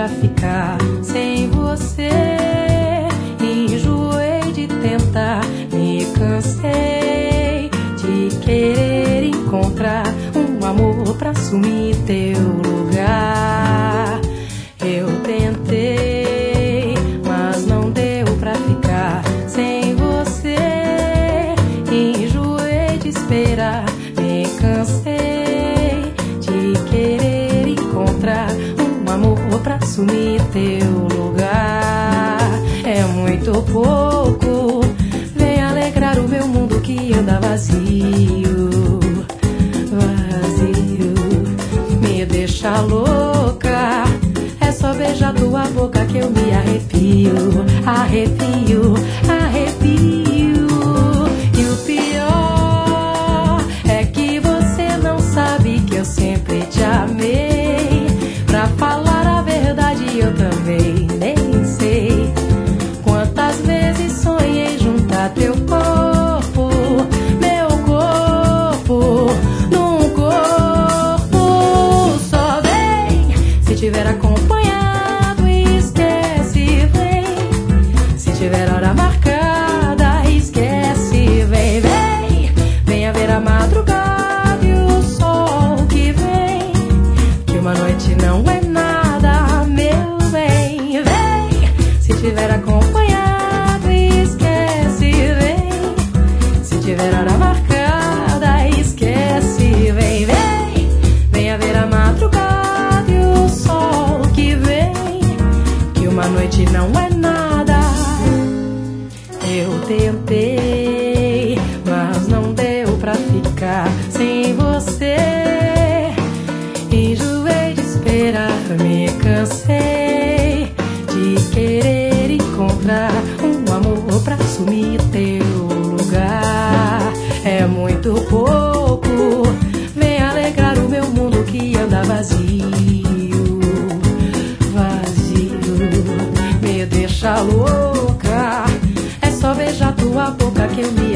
pra ficar sem você. Enjoei de tentar, me cansei de querer encontrar um amor pra assumir teu lugar. Eu tentei, mas não deu pra ficar sem você. Enjoei de esperar, me cansei de querer encontrar um amor pra assumir teu lugar. É muito pouco, vem alegrar o meu mundo que anda vazio, vazio. Me deixa louca, é só beijar tua boca que eu me arrepio, arrepio, arrepio. E o pior é que você não sabe que eu sempre te amei. Pra falar a verdade eu também nem sei quantas vezes sonhei juntar teu corpo, meu corpo, num corpo só. Vem, se tiver acompanhado, esquece, vem. Se tiver hora marcada, esquece, vem, vem. Venha ver a madrugada e o sol que vem, que uma noite não é nada, meu bem. Vem, se tiver acompanhado, esquece, vem. Se tiver hora marcada, esquece, vem, vem. Venha ver a madrugada e o sol que vem, que uma noite não é nada. Eu tentei, mas não deu pra ficar sem você. Enjoei de esperar, me cansei de querer encontrar um amor pra assumir teu lugar. É muito pouco, vem alegrar o meu mundo que anda vazio, vazio. Me deixa louca, é só beijar tua boca que eu me